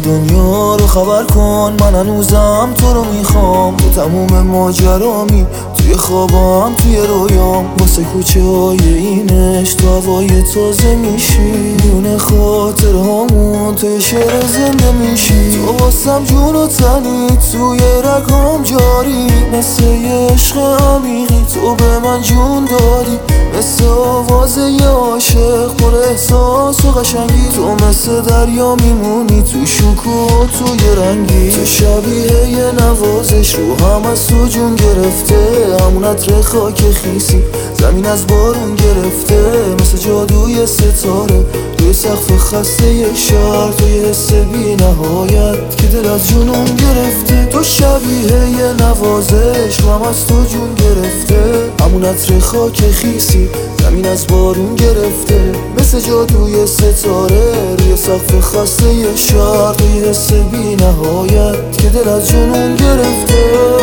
دنیا رو خبر کن، من هنوزم تو رو میخوام. تو تموم ماجرامی، توی خوابم توی رویام. واسه کوچه های اینش تو هوای تازه میشی، میونه خاطرهامون توی شعر زنده میشی. تو واسم جون و تنی، توی رگام جاری. مثل یه عشق عمیقی تو به من جون دادی، مثل آواز یه عاشق پر احساس و قشنگی. تو مثل دریا میمونی تو شکوه و توی رنگی. تو شبیه یه نوازش رو هم از تو جون گرفته، همون عطر خاک خیسی زمین از بارون گرفته. مثل جادوی ستاره توی سقف خسته یه شهر، توی حس بی نهایت که دل از جنون گرفته. تو شبیه یه نوازش رو هم از تو جون گرفته، همون عطر خاک خیسی زمین از بارون گرفته. مثل جادوی ستاره روی سقف خسته یه شهر، توی حس بی نهایت که دل از جنون گرفته.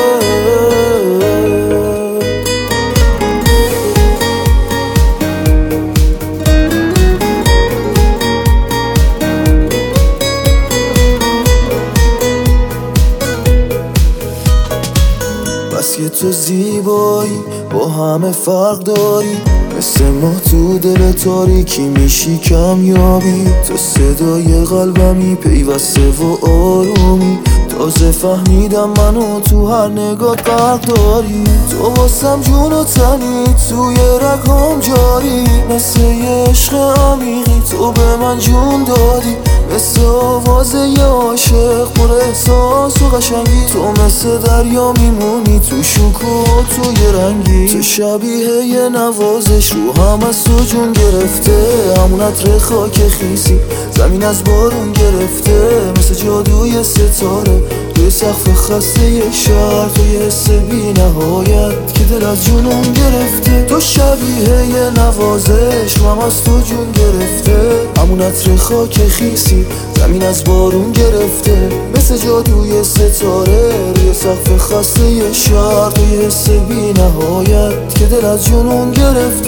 بس که تو زیبایی، با همه فرق داری. مثل ما تو دل تاریکی میشی کمیابی. تو صدای قلبمی پیوسته و آرومی. تازه فهمیدم منو تو هر نگاه غرق داری. تو واسم جون و تنی، توی رگام جاری. مثل یه عشق عمیقی تو به من جون دادی، مثل آواز یه عاشق پر احساس و قشنگی. تو مثل دریا میمونی تو شکوه و توی رنگی. تو شبیه یه نوازش رو هم از تو جون گرفته، همون عطر خاک خیسی زمین از بارون گرفته. مثل جادوی ستاره توی سقف خسته یه شهر، توی حس بی نهایت که دل از جنون گرفته. تو شبیه یه نوازش رو هم از تو جون گرفته، همون عطر خاک خیسی زمین از بارون گرفته. مثل جادوی ستاره روی سقف خسته یه شهر، توی حس بی نهایت که دل از جنون گرفته.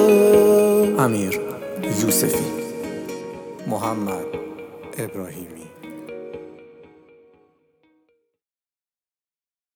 امیر یوسفی، محمد ابراهیمی.